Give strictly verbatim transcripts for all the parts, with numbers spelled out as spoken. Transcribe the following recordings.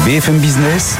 B F M Business,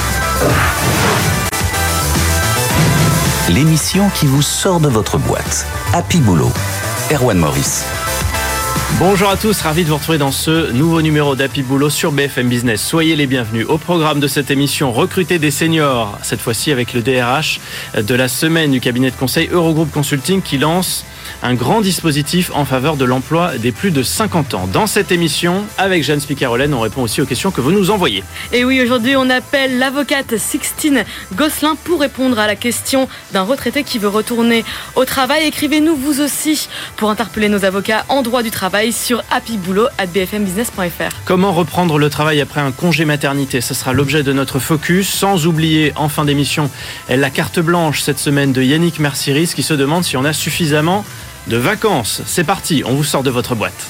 l'émission qui vous sort de votre boîte. Happy Boulot, Erwan Maurice. Bonjour à tous, ravi de vous retrouver dans ce nouveau numéro d'Happy Boulot sur B F M Business. Soyez les bienvenus. Au programme de cette émission, recruter des seniors, cette fois-ci avec le D R H de la semaine du cabinet de conseil Eurogroupe Consulting qui lance un grand dispositif en faveur de l'emploi des plus de cinquante ans. Dans cette émission, avec Jeanne Spicarolène, on répond aussi aux questions que vous nous envoyez. Et oui, aujourd'hui, on appelle l'avocate Sixtine Gosselin pour répondre à la question d'un retraité qui veut retourner au travail. Écrivez-nous vous aussi pour interpeller nos avocats en droit du travail sur happyboulot arobase b f m business point f r. Comment reprendre le travail après un congé maternité ? Ce sera l'objet de notre focus. Sans oublier, en fin d'émission, la carte blanche cette semaine de Yannick Mercieris qui se demande si on a suffisamment de vacances. C'est parti, on vous sort de votre boîte.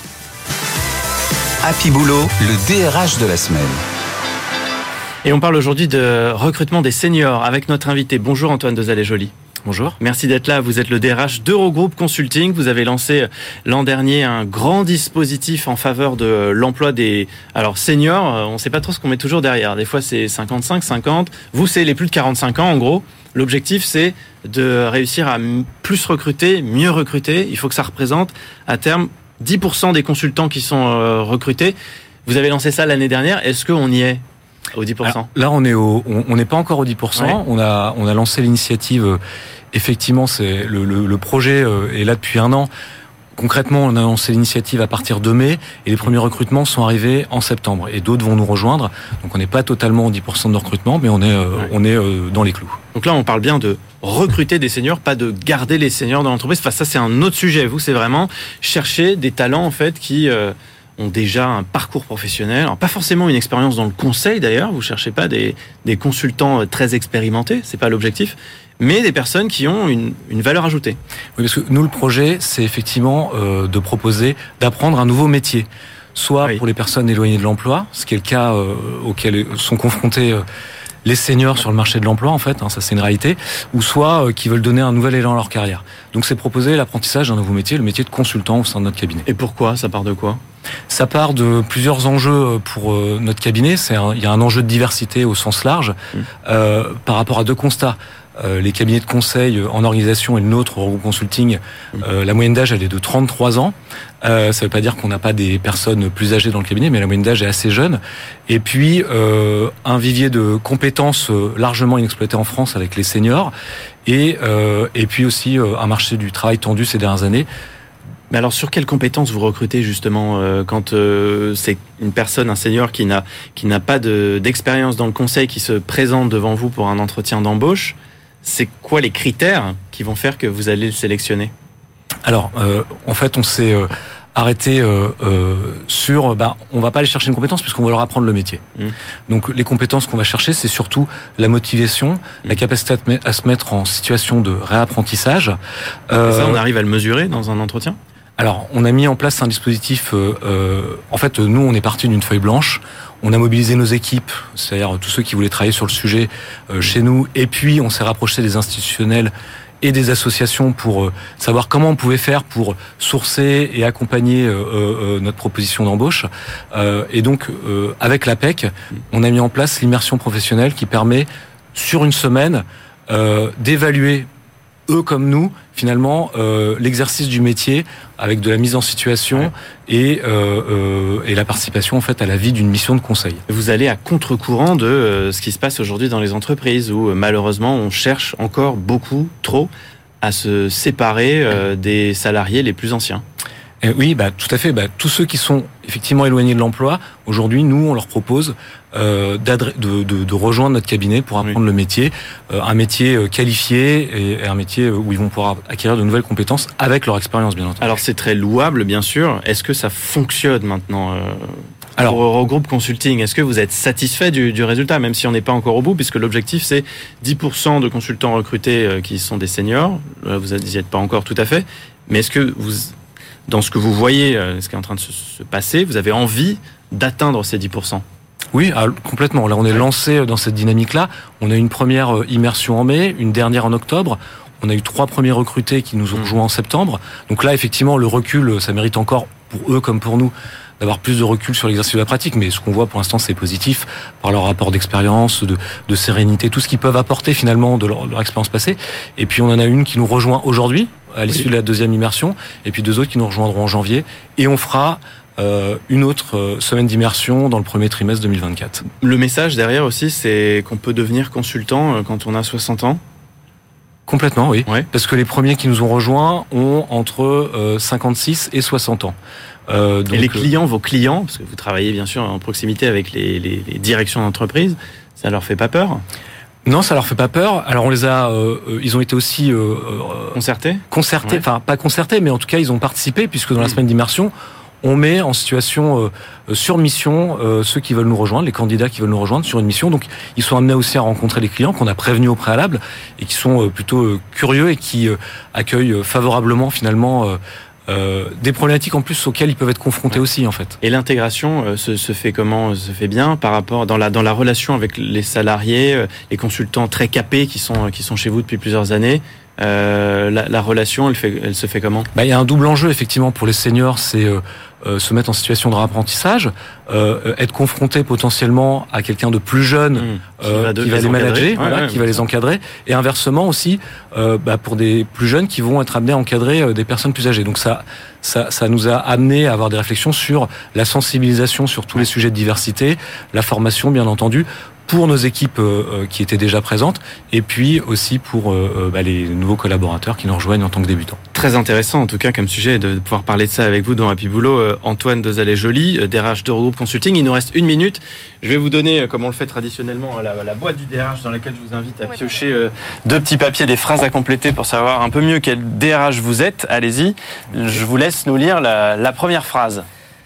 Happy Boulot, le D R H de la semaine. Et on parle aujourd'hui de recrutement des seniors avec notre invité. Bonjour Antoine Dezallet-Joly. Bonjour. Merci d'être là. Vous êtes le D R H d'Eurogroupe Consulting. Vous avez lancé l'an dernier un grand dispositif en faveur de l'emploi des alors seniors. On ne sait pas trop ce qu'on met toujours derrière. Des fois, c'est cinquante-cinq, cinquante. Vous, c'est les plus de quarante-cinq ans, en gros. L'objectif, c'est de réussir à plus recruter, mieux recruter. Il faut que ça représente, à terme, dix pour cent des consultants qui sont recrutés. Vous avez lancé ça l'année dernière. Est-ce qu'on y est au dix pour cent ? Alors, là, on est au, on n'est pas encore au dix pour cent. Ouais. On a, on a lancé l'initiative. Effectivement, c'est le, le, le projet est là depuis un an. Concrètement, on a lancé l'initiative à partir de mai et les premiers recrutements sont arrivés en septembre. Et d'autres vont nous rejoindre. Donc, on n'est pas totalement au dix pour cent de recrutement, mais on est, euh, ouais. on est euh, dans les clous. Donc là, on parle bien de recruter des seniors, pas de garder les seniors dans l'entreprise. Enfin, ça, c'est un autre sujet. Vous, c'est vraiment chercher des talents en fait qui euh, ont déjà un parcours professionnel. Alors, pas forcément une expérience dans le conseil d'ailleurs. Vous cherchez pas des, des consultants très expérimentés. C'est pas l'objectif. Mais des personnes qui ont une, une valeur ajoutée. Oui, parce que nous, le projet, c'est effectivement euh, de proposer d'apprendre un nouveau métier. Soit oui. pour les personnes éloignées de l'emploi, ce qui est le cas euh, auquel sont confrontés euh, les seniors sur le marché de l'emploi, en fait, hein, ça c'est une réalité, ou soit euh, qui veulent donner un nouvel élan à leur carrière. Donc c'est proposer l'apprentissage d'un nouveau métier, le métier de consultant au sein de notre cabinet. Et pourquoi ? Ça part de quoi ? Ça part de plusieurs enjeux pour euh, notre cabinet. C'est un, il y a un enjeu de diversité au sens large, mmh. euh, par rapport à deux constats. Euh, les cabinets de conseil en organisation et le nôtre, Eurogroupe Consulting, euh, la moyenne d'âge elle est de trente-trois ans. Euh, ça ne veut pas dire qu'on n'a pas des personnes plus âgées dans le cabinet, mais la moyenne d'âge est assez jeune. Et puis euh, un vivier de compétences largement inexploité en France avec les seniors, et euh, et puis aussi euh, un marché du travail tendu ces dernières années. Mais alors, sur quelles compétences vous recrutez justement euh, quand euh, c'est une personne, un senior qui n'a qui n'a pas de, d'expérience dans le conseil, qui se présente devant vous pour un entretien d'embauche? C'est quoi les critères qui vont faire que vous allez le sélectionner ? Alors, euh, en fait, on s'est euh, arrêté euh, euh, sur... Bah, on va pas aller chercher une compétence puisqu'on va leur apprendre le métier. Mmh. Donc, les compétences qu'on va chercher, c'est surtout la motivation, mmh. la capacité à, te met, à se mettre en situation de réapprentissage. Euh, ça, on arrive à le mesurer dans un entretien ? Alors, on a mis en place un dispositif... Euh, euh, en fait, nous, on est parti d'une feuille blanche. On a mobilisé nos équipes, c'est-à-dire tous ceux qui voulaient travailler sur le sujet euh, chez nous. Et puis, on s'est rapproché des institutionnels et des associations pour euh, savoir comment on pouvait faire pour sourcer et accompagner euh, euh, notre proposition d'embauche. Euh, et donc, euh, avec l'A P E C, on a mis en place l'immersion professionnelle qui permet, sur une semaine, euh, d'évaluer eux comme nous, finalement, euh, l'exercice du métier avec de la mise en situation ouais. et, euh, euh, et la participation en fait à la vie d'une mission de conseil. Vous allez à contre-courant de euh, ce qui se passe aujourd'hui dans les entreprises où euh, malheureusement on cherche encore beaucoup, trop, à se séparer euh, des salariés les plus anciens. Et oui, bah, tout à fait. Bah, tous ceux qui sont effectivement éloignés de l'emploi, aujourd'hui, nous, on leur propose euh, de, de, de rejoindre notre cabinet pour apprendre oui. le métier, euh, un métier qualifié et un métier où ils vont pouvoir acquérir de nouvelles compétences avec leur expérience, bien entendu. Alors, c'est très louable, bien sûr. Est-ce que ça fonctionne maintenant euh, Alors, pour Eurogroupe Consulting, est-ce que vous êtes satisfait du, du résultat, même si on n'est pas encore au bout, puisque l'objectif, c'est dix pour cent de consultants recrutés euh, qui sont des seniors. Vous n'y êtes pas encore tout à fait. Mais est-ce que vous... Dans ce que vous voyez, ce qui est en train de se passer, vous avez envie d'atteindre ces dix pour cent ? Oui, complètement. Là, on est lancé dans cette dynamique-là. On a une première immersion en mai, une dernière en octobre. On a eu trois premiers recrutés qui nous ont rejoints en septembre. Donc là, effectivement, le recul, ça mérite encore, pour eux comme pour nous, d'avoir plus de recul sur l'exercice de la pratique. Mais ce qu'on voit pour l'instant, c'est positif par leur rapport d'expérience, de, de sérénité, tout ce qu'ils peuvent apporter finalement de leur, de leur expérience passée. Et puis on en a une qui nous rejoint aujourd'hui, à l'issue oui. de la deuxième immersion, et puis deux autres qui nous rejoindront en janvier. Et on fera euh, une autre euh, semaine d'immersion dans le premier trimestre deux mille vingt-quatre. Le message derrière aussi, c'est qu'on peut devenir consultant quand on a soixante ans. Complètement, oui. Ouais. Parce que les premiers qui nous ont rejoints ont entre euh, cinquante-six et soixante ans. Euh, donc, et les clients, euh... vos clients, parce que vous travaillez bien sûr en proximité avec les, les, les directions d'entreprise, ça leur fait pas peur ? Non, ça leur fait pas peur. Alors on les a, euh, ils ont été aussi euh, concertés, concertés, enfin ouais. pas concertés, mais en tout cas ils ont participé puisque dans la mmh. semaine d'immersion, on met en situation euh, sur mission euh, ceux qui veulent nous rejoindre, les candidats qui veulent nous rejoindre sur une mission. Donc ils sont amenés aussi à rencontrer les clients qu'on a prévenus au préalable et qui sont euh, plutôt euh, curieux et qui euh, accueillent favorablement finalement euh, euh, des problématiques en plus auxquelles ils peuvent être confrontés aussi en fait. Et l'intégration euh, se, se fait comment ? Se fait bien par rapport dans la dans la relation avec les salariés, euh, les consultants très capés qui sont qui sont chez vous depuis plusieurs années. Euh, la, la relation, elle, fait, elle se fait comment ? Bah, il y a un double enjeu effectivement pour les seniors, c'est euh, euh, se mettre en situation de réapprentissage, euh, être confronté potentiellement à quelqu'un de plus jeune mmh. euh, qui va, de, qui va les, les manager, ouais, voilà, ouais, qui va les encadrer, et inversement aussi euh, bah, pour des plus jeunes qui vont être amenés à encadrer euh, des personnes plus âgées. Donc ça, ça, ça nous a amené à avoir des réflexions sur la sensibilisation sur tous les sujets de diversité, la formation bien entendu, pour nos équipes euh, qui étaient déjà présentes, et puis aussi pour euh, bah, les nouveaux collaborateurs qui nous rejoignent en tant que débutants. Très intéressant en tout cas comme sujet de pouvoir parler de ça avec vous dans Happy Boulot. Euh, Antoine Dezallet-Joly, D R H d'Eurogroupe Consulting. Il nous reste une minute. Je vais vous donner, comme on le fait traditionnellement, la, la boîte du D R H dans laquelle je vous invite à piocher euh, deux petits papiers, des phrases à compléter pour savoir un peu mieux quel D R H vous êtes. Allez-y, je vous laisse nous lire la, la première phrase.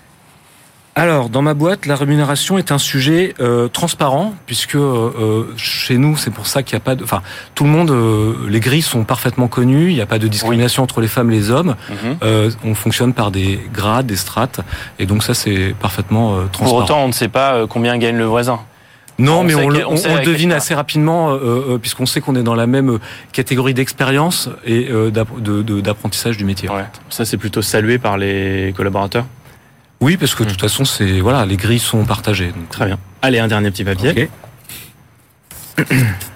Alors, dans ma boîte, la rémunération est un sujet euh, transparent, puisque euh, chez nous, c'est pour ça qu'il n'y a pas de... Enfin, tout le monde, euh, les grilles sont parfaitement connues, il n'y a pas de discrimination oui. entre les femmes et les hommes. Mm-hmm. Euh, on fonctionne par des grades, des strates, et donc ça, c'est parfaitement euh, transparent. Pour autant, on ne sait pas combien gagne le voisin. Non, on mais on, le, on, on le devine assez rapidement, euh, puisqu'on sait qu'on est dans la même catégorie d'expérience et euh, d'apprentissage du métier. Ouais. Ça, c'est plutôt salué par les collaborateurs ? Oui, parce que de toute façon, c'est voilà, les grilles sont partagées. Donc. Très bien. Allez, un dernier petit papier. Okay.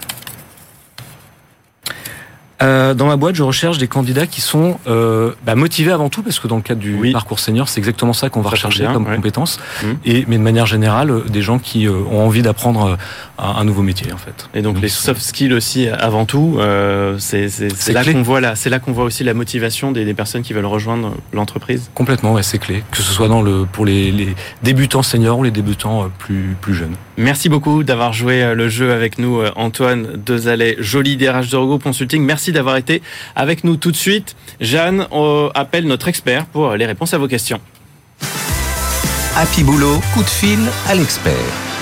Euh, dans ma boîte, je recherche des candidats qui sont euh, bah, motivés avant tout, parce que dans le cadre du oui. parcours senior, c'est exactement ça qu'on va ça rechercher bien, comme ouais. compétence. Mmh. Et mais de manière générale, des gens qui euh, ont envie d'apprendre un, un nouveau métier, en fait. Et donc, donc les soft skills aussi, avant tout, euh, c'est, c'est, c'est, c'est là clé. qu'on voit là, c'est là qu'on voit aussi la motivation des, des personnes qui veulent rejoindre l'entreprise. Complètement, ouais, c'est clé. Que ce soit dans le pour les, les débutants seniors ou les débutants plus plus jeunes. Merci beaucoup d'avoir joué le jeu avec nous, Antoine Dezallet-Joly, D R H d'Eurogroupe Consulting. Merci d'avoir été avec nous tout de suite. Jeanne, on appelle notre expert pour les réponses à vos questions. Happy Boulot, coup de fil à l'expert.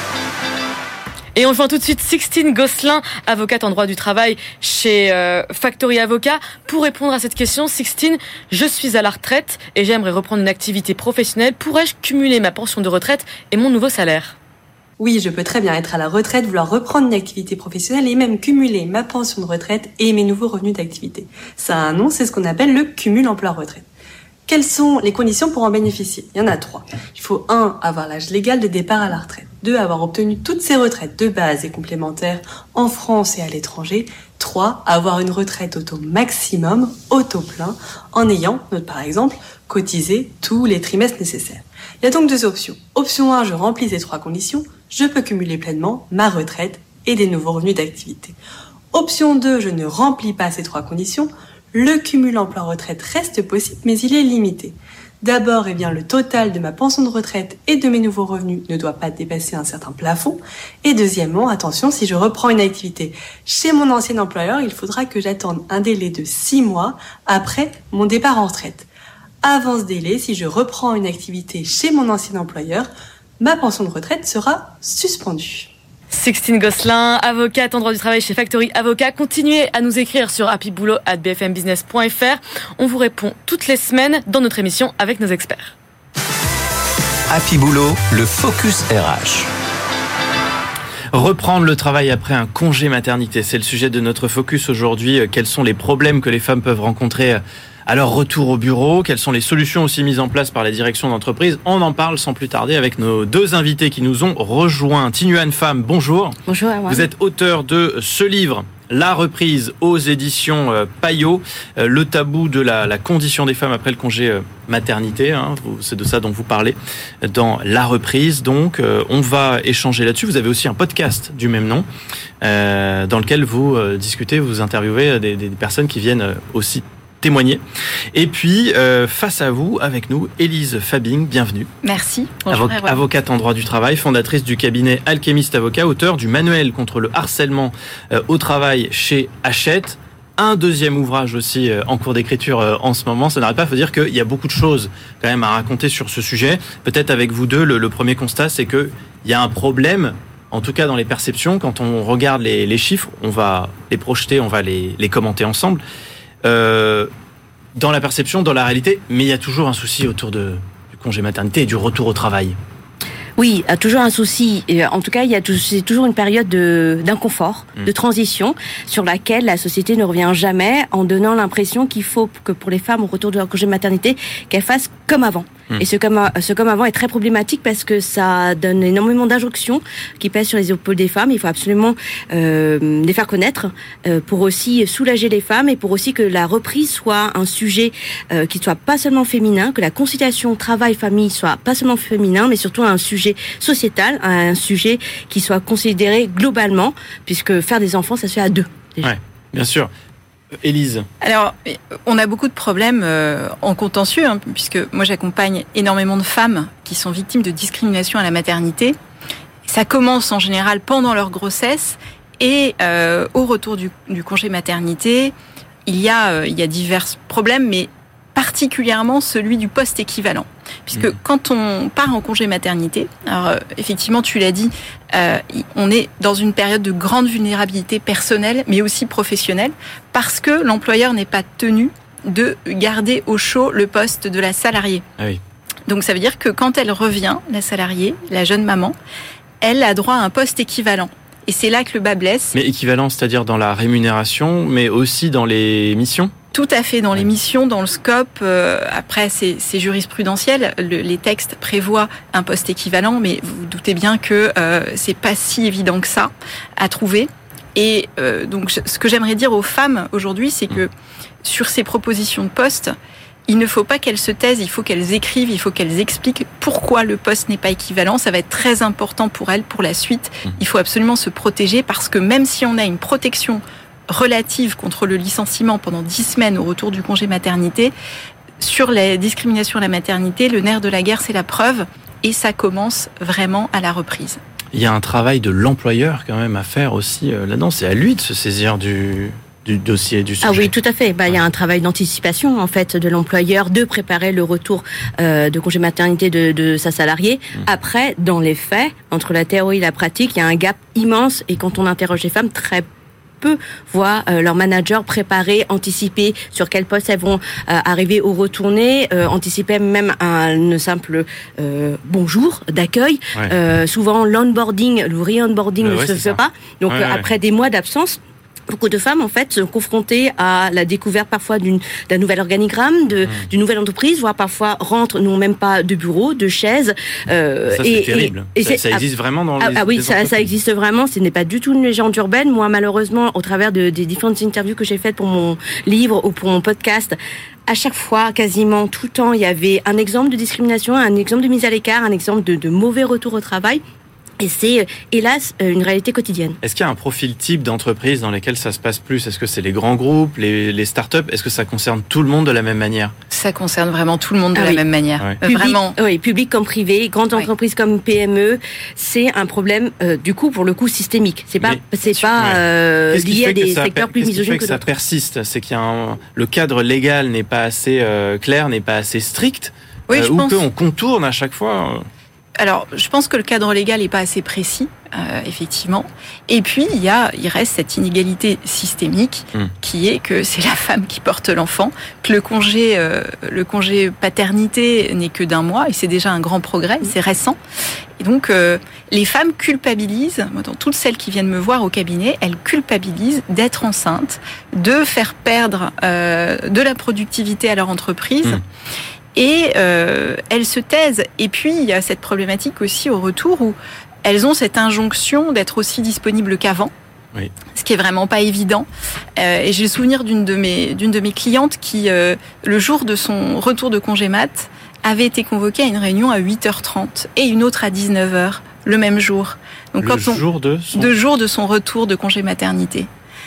Et on joint tout de suite Sixtine Gosselin, avocate en droit du travail chez euh, Factory Avocat. Pour répondre à cette question, Sixtine, je suis à la retraite et j'aimerais reprendre une activité professionnelle. Pourrais-je cumuler ma pension de retraite et mon nouveau salaire ? Oui, je peux très bien être à la retraite, vouloir reprendre une activité professionnelle et même cumuler ma pension de retraite et mes nouveaux revenus d'activité. Ça a un nom, c'est ce qu'on appelle le cumul emploi-retraite. Quelles sont les conditions pour en bénéficier ? Il y en a trois. Il faut un, avoir l'âge légal de départ à la retraite. Deux, avoir obtenu toutes ses retraites de base et complémentaires en France et à l'étranger. Trois, avoir une retraite au taux maximum, au taux plein, en ayant, par exemple, cotisé tous les trimestres nécessaires. Il y a donc deux options. Option un, je remplis ces trois conditions, je peux cumuler pleinement ma retraite et des nouveaux revenus d'activité. Option deux, je ne remplis pas ces trois conditions, le cumul emploi-retraite reste possible, mais il est limité. D'abord, eh bien, le total de ma pension de retraite et de mes nouveaux revenus ne doit pas dépasser un certain plafond. Et deuxièmement, attention, si je reprends une activité chez mon ancien employeur, il faudra que j'attende un délai de six mois après mon départ en retraite. Avant ce délai, si je reprends une activité chez mon ancien employeur, ma pension de retraite sera suspendue. Sixtine Gosselin, avocate en droit du travail chez Factory Avocat. Continuez à nous écrire sur happyboulot arobase b f m business point f r. On vous répond toutes les semaines dans notre émission avec nos experts. Happy Boulot, le focus R H. Reprendre le travail après un congé maternité, c'est le sujet de notre focus aujourd'hui. Quels sont les problèmes que les femmes peuvent rencontrer Alors, retour au bureau, quelles sont les solutions aussi mises en place par la direction d'entreprise? On en parle sans plus tarder avec nos deux invités qui nous ont rejoints. Tinuan Pham, bonjour. Bonjour. Erwan. Vous êtes auteur de ce livre, La reprise, aux éditions euh, Payot, euh, le tabou de la, la condition des femmes après le congé euh, maternité. Hein, vous, c'est de ça dont vous parlez dans La reprise. Donc, euh, on va échanger là-dessus. Vous avez aussi un podcast du même nom, euh, dans lequel vous euh, discutez, vous interviewez des, des personnes qui viennent euh, aussi témoigner. Et puis, euh, face à vous, avec nous, Élise Fabing, bienvenue. Merci. Bonjour, Avo- avocate en droit du travail, fondatrice du cabinet Alchemist Avocat, auteur du manuel contre le harcèlement euh, au travail chez Hachette. Un deuxième ouvrage aussi euh, en cours d'écriture euh, en ce moment. Ça n'arrête pas, il faut dire qu'il y a beaucoup de choses quand même à raconter sur ce sujet. Peut-être avec vous deux, le, le premier constat, c'est qu'il y a un problème, en tout cas dans les perceptions. Quand on regarde les, les chiffres, on va les projeter, on va les, les commenter ensemble. Euh, dans la perception, dans la réalité, mais il y a toujours un souci autour de, du congé maternité et du retour au travail. Oui, toujours un souci. En tout cas, il y a tout, c'est toujours une période de, d'inconfort, mmh. de transition, sur laquelle la société ne revient jamais, en donnant l'impression qu'il faut que pour les femmes au retour de leur congé maternité, qu'elles fassent comme avant. Mmh. Et ce comme, ce comme avant est très problématique parce que ça donne énormément d'injonctions qui pèsent sur les épaules des femmes. Il faut absolument euh, les faire connaître euh, pour aussi soulager les femmes et pour aussi que la reprise soit un sujet euh, qui soit pas seulement féminin, que la conciliation travail-famille soit pas seulement féminin, mais surtout un sujet sociétal, un sujet qui soit considéré globalement, puisque faire des enfants, ça se fait à deux. Déjà. Ouais, bien sûr. Élise. Alors, on a beaucoup de problèmes euh, en contentieux, hein, puisque moi j'accompagne énormément de femmes qui sont victimes de discrimination à la maternité. Ça commence en général pendant leur grossesse et euh, au retour du, du congé maternité, il y a, euh, il y a divers problèmes, mais particulièrement celui du poste équivalent. Puisque mmh. quand on part en congé maternité, alors euh, effectivement tu l'as dit, euh, on est dans une période de grande vulnérabilité personnelle, mais aussi professionnelle, parce que l'employeur n'est pas tenu de garder au chaud le poste de la salariée. Ah oui. Donc ça veut dire que quand elle revient, la salariée, la jeune maman, elle a droit à un poste équivalent. Et c'est là que le bas blesse. Mais équivalent, c'est-à-dire dans la rémunération, mais aussi dans les missions ? Tout à fait, dans les missions, dans le scope. Euh, après, c'est, c'est jurisprudentiel. Le, les textes prévoient un poste équivalent, mais vous vous doutez bien que euh, c'est pas si évident que ça à trouver. Et euh, donc, ce que j'aimerais dire aux femmes aujourd'hui, c'est que sur ces propositions de poste, il ne faut pas qu'elles se taisent, il faut qu'elles écrivent, il faut qu'elles expliquent pourquoi le poste n'est pas équivalent. Ça va être très important pour elles, pour la suite. Il faut absolument se protéger parce que même si on a une protection relative contre le licenciement pendant dix semaines au retour du congé maternité, sur la discrimination à la maternité, le nerf de la guerre, c'est la preuve, et ça commence vraiment à la reprise. Il y a un travail de l'employeur quand même à faire aussi euh, là-dedans. C'est à lui de se saisir du, du dossier, du sujet. Ah oui, tout à fait. Bah, il y a un travail d'anticipation en fait de l'employeur de préparer le retour euh, de congé maternité de, de sa salariée. Mmh. Après, dans les faits, entre la théorie et la pratique, il y a un gap immense, et quand on interroge les femmes, très peu voient euh, leur manager préparer, anticiper sur quel poste elles vont euh, arriver ou retourner, euh, anticiper même un simple euh, bonjour d'accueil. Ouais. Euh, souvent l'onboarding, le re-onboarding euh, ne ouais, se fait ça. pas. Donc ouais, ouais. après des mois d'absence, beaucoup de femmes en fait sont confrontées à la découverte parfois d'une d'un nouvel organigramme, de mmh. d'une nouvelle entreprise, voire parfois rentrent n'ont même pas de bureau, de chaise. Euh, ça c'est et, terrible. Et, et ça, c'est, ça existe ah, vraiment dans les. Ah, ah oui, ça, ça existe vraiment. Ce n'est pas du tout une légende urbaine. Moi, malheureusement, au travers de, des différentes interviews que j'ai faites pour mon livre ou pour mon podcast, à chaque fois, quasiment tout le temps, il y avait un exemple de discrimination, un exemple de mise à l'écart, un exemple de, de mauvais retour au travail. Et c'est, hélas, une réalité quotidienne. Est-ce qu'il y a un profil type d'entreprise dans lesquelles ça se passe plus ? Est-ce que c'est les grands groupes, les, les start-up ? Est-ce que ça concerne tout le monde de la même manière ? Ça concerne vraiment tout le monde de ah la oui. même manière. Ouais. Euh, public, vraiment. Oui, public comme privé, grandes oui. entreprises comme P M E, c'est un problème, euh, du coup, pour le coup, systémique. C'est pas, Mais, c'est pas ouais. euh, lié à des secteurs per- plus misogynes que, que ça d'autres. persiste ? C'est qu'il y a un, le cadre légal n'est pas assez euh, clair, n'est pas assez strict, oui, euh, je ou pense. qu'on contourne à chaque fois. alors, je pense que le cadre légal n'est pas assez précis, euh, effectivement. Et puis, il y a, il reste cette inégalité systémique mmh. qui est que c'est la femme qui porte l'enfant, que le congé, euh, le congé paternité n'est que d'un mois, et c'est déjà un grand progrès, c'est récent. Et donc, euh, les femmes culpabilisent, dans toutes celles qui viennent me voir au cabinet, elles culpabilisent d'être enceintes, de faire perdre euh, de la productivité à leur entreprise. Mmh. Et euh, elles se taisent. Et puis, il y a cette problématique aussi au retour où elles ont cette injonction d'être aussi disponibles qu'avant. Oui. Ce qui est vraiment pas évident. Euh, et j'ai le souvenir d'une de mes, d'une de mes clientes qui, euh, le jour de son retour de congé mat, avait été convoquée à une réunion à huit heures trente et une autre à dix-neuf heures, le même jour. Donc, le quand on, jour de son... de jour de son retour de congé maternité.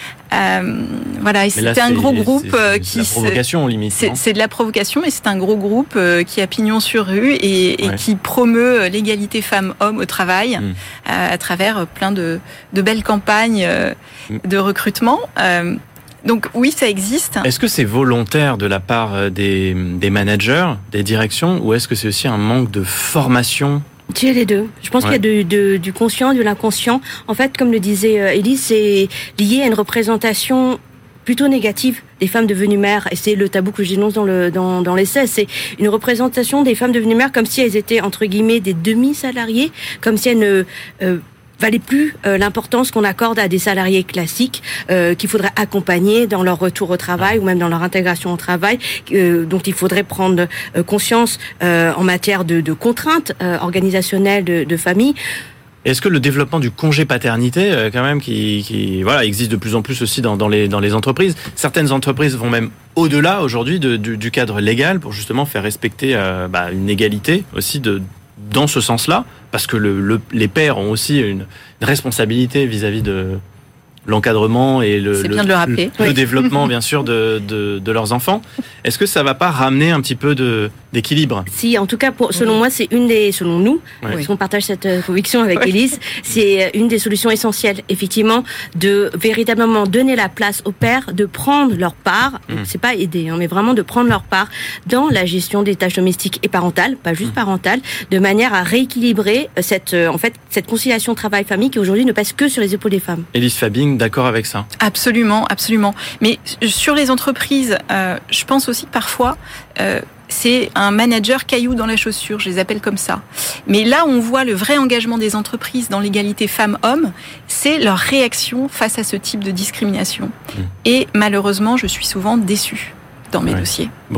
Euh, voilà, et c'était là, un gros groupe c'est, c'est, qui. C'est de la provocation, limite. C'est, c'est de la provocation, mais c'est un gros groupe qui a pignon sur rue et, et ouais. qui promeut l'égalité femmes-hommes au travail mmh. à, à travers plein de, de belles campagnes mmh. de recrutement. Euh, donc oui, ça existe. Est-ce que c'est volontaire de la part des, des managers, des directions, ou est-ce que c'est aussi un manque de formation ? Tu es les deux. Je pense ouais. qu'il y a de, de, du conscient et de l'inconscient. En fait, comme le disait Élise, c'est lié à une représentation plutôt négative des femmes devenues mères. Et c'est le tabou que je dénonce dans, le, dans, dans l'essai. C'est une représentation des femmes devenues mères comme si elles étaient, entre guillemets, des demi-salariées, comme si elles ne... Euh, valait plus euh, l'importance qu'on accorde à des salariés classiques euh, qu'il faudrait accompagner dans leur retour au travail ou même dans leur intégration au travail, euh, dont il faudrait prendre euh, conscience euh, en matière de, de contraintes euh, organisationnelles de, de famille. Est-ce que le développement du congé paternité, euh, quand même, qui, qui voilà, existe de plus en plus aussi dans, dans, les, dans les entreprises, certaines entreprises vont même au-delà aujourd'hui de, du, du cadre légal pour justement faire respecter euh, bah, une égalité aussi de dans ce sens-là, parce que le, le, les pères ont aussi une, une responsabilité vis-à-vis de l'encadrement et le, C'est le, bien de le, rappeler. le, oui. le développement, bien sûr, de, de, de leurs enfants. Est-ce que ça va pas ramener un petit peu de, d'équilibre ? Si, en tout cas, pour, selon oui. moi, c'est une des, selon nous, oui. parce qu'on partage cette conviction avec oui. Élise, c'est une des solutions essentielles, effectivement, de véritablement donner la place aux pères de prendre leur part, mmh. c'est pas aider, hein, mais vraiment de prendre leur part dans la gestion des tâches domestiques et parentales, pas juste mmh. parentales, de manière à rééquilibrer cette, en fait, cette conciliation travail-famille qui aujourd'hui ne pèse que sur les épaules des femmes. Élise Fabing, d'accord avec ça ? Absolument, absolument. Mais sur les entreprises, euh, je pense aussi que parfois, euh, c'est un manager caillou dans la chaussure, je les appelle comme ça. Mais là, on voit le vrai engagement des entreprises dans l'égalité femmes-hommes, c'est leur réaction face à ce type de discrimination. Mmh. Et malheureusement, je suis souvent déçue dans mes ouais. dossiers. Bon.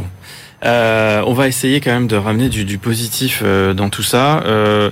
Euh, on va essayer quand même de ramener du, du positif euh, dans tout ça. Euh,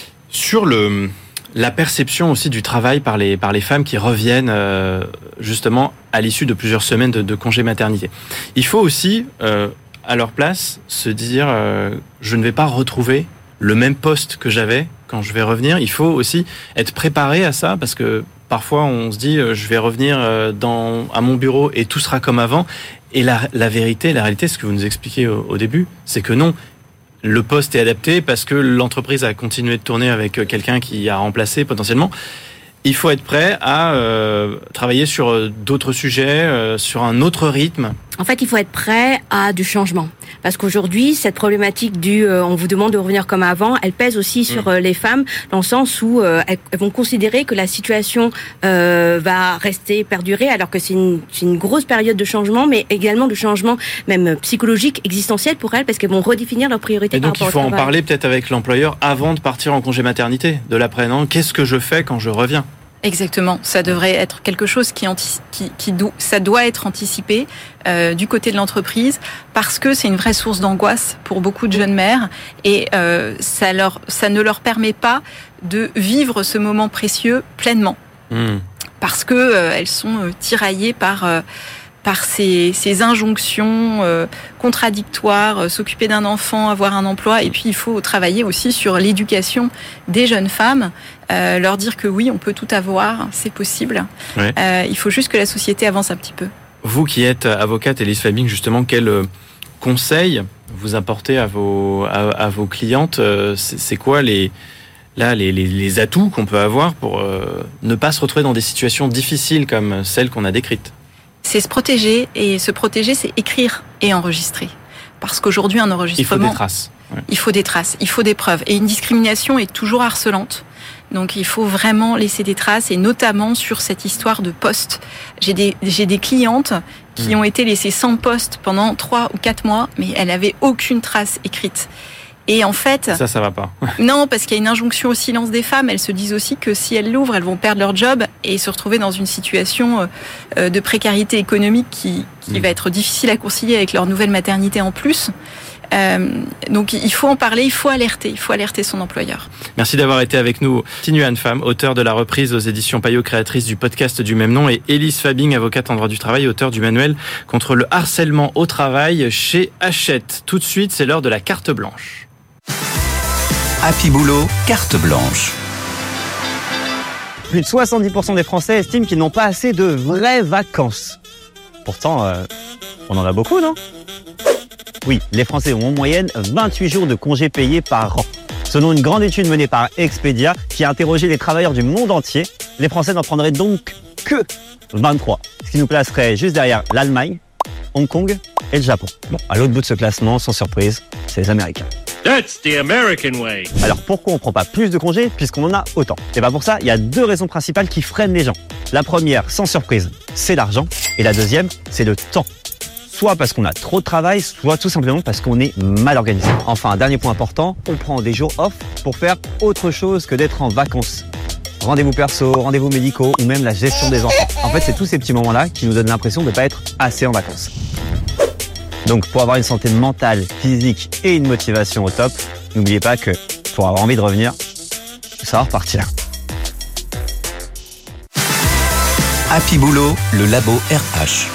sur le... La perception aussi du travail par les par les femmes qui reviennent euh, justement à l'issue de plusieurs semaines de, de congé maternité. Il faut aussi, euh, à leur place, se dire euh, je ne vais pas retrouver le même poste que j'avais quand je vais revenir. Il faut aussi être préparé à ça parce que parfois on se dit euh, je vais revenir euh, dans à mon bureau et tout sera comme avant. Et la, la vérité, la réalité, ce que vous nous expliquez au, au début, c'est que non. Le poste est adapté parce que l'entreprise a continué de tourner avec quelqu'un qui a remplacé potentiellement. Il faut être prêt à euh, travailler sur d'autres sujets, euh, sur un autre rythme. En fait, il faut être prêt à du changement. Parce qu'aujourd'hui, cette problématique du euh, on vous demande de revenir comme avant, elle pèse aussi sur euh, les femmes, dans le sens où euh, elles, elles vont considérer que la situation euh, va rester perdurer, alors que c'est une, c'est une grosse période de changement, mais également de changement même psychologique, existentiel pour elles, parce qu'elles vont redéfinir leurs priorités. Et donc, il faut en parler peut-être avec l'employeur avant de partir en congé maternité, de l'après-non. Qu'est-ce que je fais quand je reviens ? Exactement, ça devrait être quelque chose qui, anti- qui, qui do- ça doit être anticipé euh, du côté de l'entreprise parce que c'est une vraie source d'angoisse pour beaucoup de jeunes mères et euh, ça leur, ça ne leur permet pas de vivre ce moment précieux pleinement mmh. parce que euh, elles sont euh, tiraillées par euh, par ces, ces injonctions euh, contradictoires, euh, s'occuper d'un enfant, avoir un emploi, et puis il faut travailler aussi sur l'éducation des jeunes femmes, euh, leur dire que oui, on peut tout avoir, c'est possible. Ouais. Euh, il faut juste que la société avance un petit peu. Vous qui êtes avocate, Élise Fabing, justement, quel conseil vous apportez à vos, à, à vos clientes ? c'est, c'est quoi les... Là, les, les, les atouts qu'on peut avoir pour euh, ne pas se retrouver dans des situations difficiles comme celles qu'on a décrites ? C'est se protéger, et se protéger, c'est écrire et enregistrer. Parce qu'aujourd'hui, un enregistrement... Il faut des traces. Ouais. Il faut des traces, il faut des preuves. Et une discrimination est toujours harcelante. Donc il faut vraiment laisser des traces, et notamment sur cette histoire de poste. J'ai des, j'ai des clientes qui mmh. ont été laissées sans poste pendant trois ou quatre mois, mais elles n'avaient aucune trace écrite. Et en fait... Ça, ça va pas. Non, parce qu'il y a une injonction au silence des femmes. Elles se disent aussi que si elles l'ouvrent, elles vont perdre leur job et se retrouver dans une situation de précarité économique qui, qui mmh. va être difficile à concilier avec leur nouvelle maternité en plus. Euh, donc il faut en parler, il faut alerter, il faut alerter son employeur. Merci d'avoir été avec nous. Continue Anne Femme, auteure de La Reprise aux éditions Payot, créatrice du podcast du même nom, et Élise Fabing, avocate en droit du travail, auteure du manuel contre le harcèlement au travail chez Hachette. Tout de suite, c'est l'heure de la carte blanche. Happy Boulot, carte blanche. Plus de soixante-dix pour cent des Français estiment qu'ils n'ont pas assez de vraies vacances. Pourtant, euh, on en a beaucoup, non ? Oui, les Français ont en moyenne vingt-huit jours de congés payés par an. Selon une grande étude menée par Expedia, qui a interrogé les travailleurs du monde entier, les Français n'en prendraient donc que vingt-trois, ce qui nous placerait juste derrière l'Allemagne, Hong Kong et le Japon. Bon, à l'autre bout de ce classement, sans surprise, c'est les Américains. That's the American way. Alors pourquoi on ne prend pas plus de congés puisqu'on en a autant ? Et bien pour ça, il y a deux raisons principales qui freinent les gens. La première, sans surprise, c'est l'argent. Et la deuxième, c'est le temps. Soit parce qu'on a trop de travail, soit tout simplement parce qu'on est mal organisé. Enfin, un dernier point important, on prend des jours off pour faire autre chose que d'être en vacances. Rendez-vous perso, rendez-vous médicaux ou même la gestion des enfants. En fait, c'est tous ces petits moments-là qui nous donnent l'impression de ne pas être assez en vacances. Donc, pour avoir une santé mentale, physique et une motivation au top, n'oubliez pas que pour avoir envie de revenir, ça va repartir. Happy Boulot, le labo R H.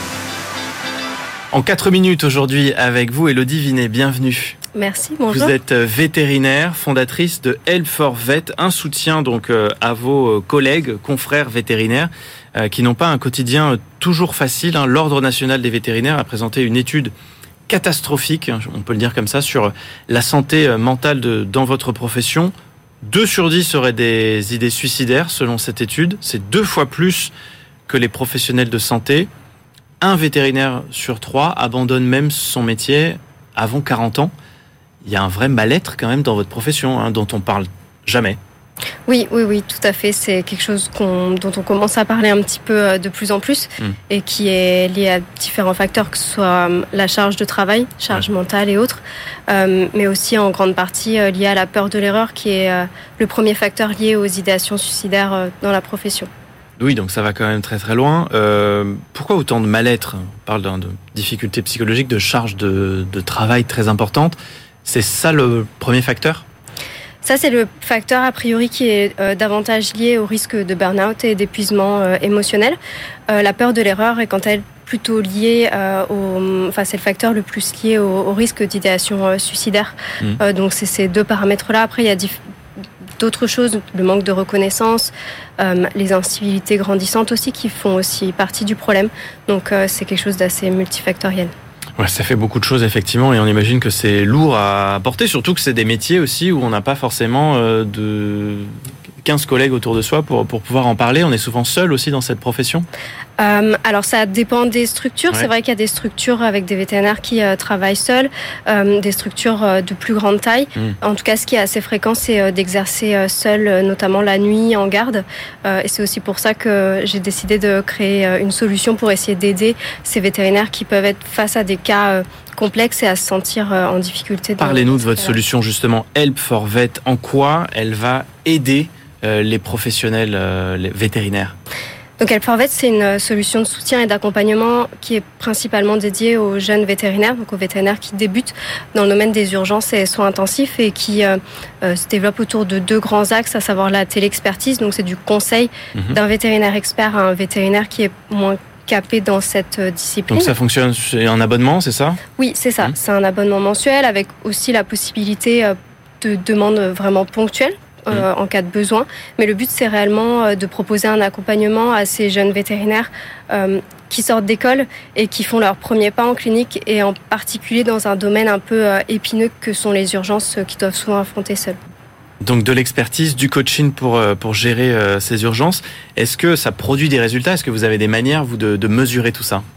En quatre minutes aujourd'hui avec vous, Élodie Vinet, bienvenue. Merci, bonjour. Vous êtes vétérinaire, fondatrice de Help for Vet, un soutien donc à vos collègues, confrères vétérinaires qui n'ont pas un quotidien toujours facile. L'Ordre national des vétérinaires a présenté une étude catastrophique, on peut le dire comme ça, sur la santé mentale de, dans votre profession. deux sur dix seraient des idées suicidaires selon cette étude. C'est deux fois plus que les professionnels de santé. Un vétérinaire sur trois abandonne même son métier avant quarante ans. Il y a un vrai mal-être quand même dans votre profession, hein, dont on parle jamais. Oui, oui, oui, tout à fait. C'est quelque chose qu'on, dont on commence à parler un petit peu de plus en plus mmh. et qui est lié à différents facteurs, que ce soit la charge de travail, charge ouais. mentale et autres, euh, mais aussi en grande partie euh, lié à la peur de l'erreur, qui est euh, le premier facteur lié aux idéations suicidaires euh, dans la profession. Oui, donc ça va quand même très très loin. Euh, pourquoi autant de mal-être ? On parle de difficultés psychologiques, de charge de, de travail très importante. C'est ça le premier facteur ? Ça, c'est le facteur a priori qui est euh, davantage lié au risque de burn-out et d'épuisement euh, émotionnel. Euh, la peur de l'erreur est quant à elle plutôt liée euh, au, enfin c'est le facteur le plus lié au, au risque d'idéation euh, suicidaire. Mmh. Euh, donc c'est ces deux paramètres-là. Après, il y a diff- d'autres choses, le manque de reconnaissance, euh, les incivilités grandissantes aussi qui font aussi partie du problème. Donc euh, c'est quelque chose d'assez multifactoriel. Ouais, ça fait beaucoup de choses effectivement, et on imagine que c'est lourd à porter, surtout que c'est des métiers aussi où on n'a pas forcément euh, de quinze collègues autour de soi pour, pour pouvoir en parler. On est souvent seul aussi dans cette profession. Euh, alors ça dépend des structures. Ouais. C'est vrai qu'il y a des structures avec des vétérinaires qui euh, travaillent seuls, euh, des structures euh, de plus grande taille. Mmh. En tout cas, ce qui est assez fréquent, c'est euh, d'exercer euh, seul, euh, notamment la nuit en garde. Euh, et c'est aussi pour ça que j'ai décidé de créer euh, une solution pour essayer d'aider ces vétérinaires qui peuvent être face à des cas euh, complexes et à se sentir euh, en difficulté. Parlez-nous de votre solution justement, Help for Vet. En quoi elle va aider euh, les professionnels euh, les vétérinaires ? Donc Help for Vet, c'est une solution de soutien et d'accompagnement qui est principalement dédiée aux jeunes vétérinaires, donc aux vétérinaires qui débutent dans le domaine des urgences et soins intensifs et qui euh, euh, se développe autour de deux grands axes, à savoir la téléexpertise, donc c'est du conseil mmh. d'un vétérinaire expert à un vétérinaire qui est moins capé dans cette discipline. Donc ça fonctionne, c'est un abonnement, c'est ça ? Oui, c'est ça. Mmh. C'est un abonnement mensuel avec aussi la possibilité de demandes vraiment ponctuelles. Euh, en cas de besoin. Mais le but, c'est réellement euh, de proposer un accompagnement à ces jeunes vétérinaires euh, qui sortent d'école et qui font leur premier pas en clinique, et en particulier dans un domaine un peu euh, épineux que sont les urgences euh, qui doivent souvent affronter seuls. Donc de l'expertise, du coaching pour, euh, pour gérer euh, ces urgences. Est-ce que ça produit des résultats ? Est-ce que vous avez des manières, vous, de, de mesurer tout ça ?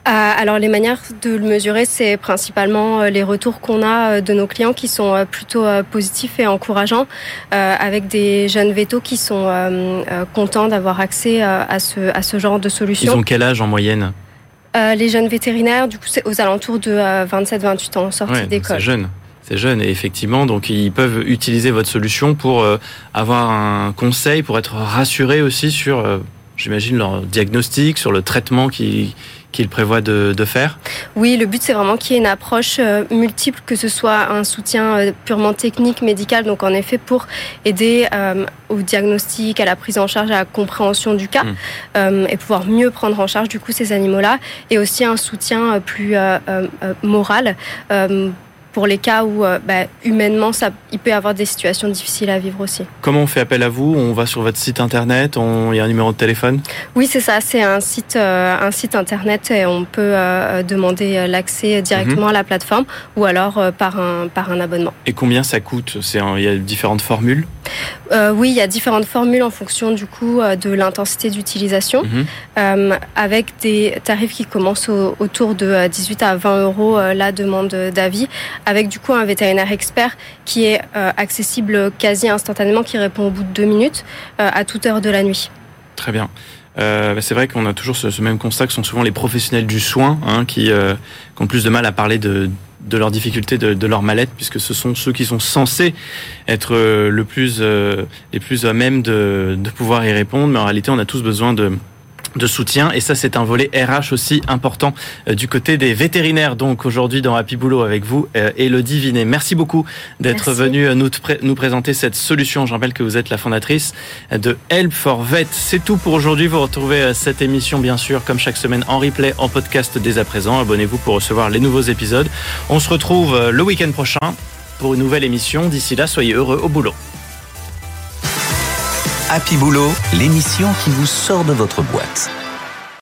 Alors les manières de le mesurer, c'est principalement les retours qu'on a de nos clients qui sont plutôt positifs et encourageants, avec des jeunes vétos qui sont contents d'avoir accès à ce, à ce genre de solution. Ils ont quel âge en moyenne ? euh, Les jeunes vétérinaires, du coup, c'est aux alentours de vingt-sept vingt-huit ans en sortie ouais, d'école. C'est jeune. C'est jeune et effectivement, donc ils peuvent utiliser votre solution pour euh, avoir un conseil, pour être rassurés aussi sur, euh, j'imagine, leur diagnostic, sur le traitement qu'ils qu'ils prévoient de, de faire. Oui, le but c'est vraiment qu'il y ait une approche euh, multiple, que ce soit un soutien euh, purement technique, médical, donc en effet pour aider euh, au diagnostic, à la prise en charge, à la compréhension du cas, mmh. euh, et pouvoir mieux prendre en charge du coup ces animaux-là, et aussi un soutien euh, plus euh, euh, moral. Euh, pour les cas où euh, bah, humainement ça, il peut y avoir des situations difficiles à vivre aussi. Comment on fait appel à vous ? On va sur votre site internet, on... il y a un numéro de téléphone ? Oui, c'est ça, c'est un site, euh, un site internet et on peut euh, demander l'accès directement mmh. à la plateforme ou alors euh, par, un, par un abonnement. Et combien ça coûte ? C'est un... Il y a différentes formules ? Euh, oui, il y a différentes formules en fonction du coup de l'intensité d'utilisation, mmh. euh, avec des tarifs qui commencent au, autour de dix-huit à vingt euros euh, la demande d'avis, avec du coup un vétérinaire expert qui est euh, accessible quasi instantanément, qui répond au bout de deux minutes euh, à toute heure de la nuit. Très bien. Euh, c'est vrai qu'on a toujours ce, ce même constat que sont souvent les professionnels du soin hein, qui, euh, qui ont plus de mal à parler de de leurs difficultés, de, de leur mal-être, puisque ce sont ceux qui sont censés être le plus, euh, les plus à même de, de pouvoir y répondre. Mais en réalité, on a tous besoin de, de soutien. Et ça, c'est un volet R H aussi important euh, du côté des vétérinaires. Donc aujourd'hui, dans Happy Boulot avec vous, euh, Élodie Vinet. Merci beaucoup d'être venue nous, pré- nous présenter cette solution. Je rappelle que vous êtes la fondatrice de Help for Vet. C'est tout pour aujourd'hui. Vous retrouvez cette émission, bien sûr, comme chaque semaine, en replay, en podcast dès à présent. Abonnez-vous pour recevoir les nouveaux épisodes. On se retrouve le week-end prochain pour une nouvelle émission. D'ici là, soyez heureux au boulot. Happy Boulot, l'émission qui vous sort de votre boîte.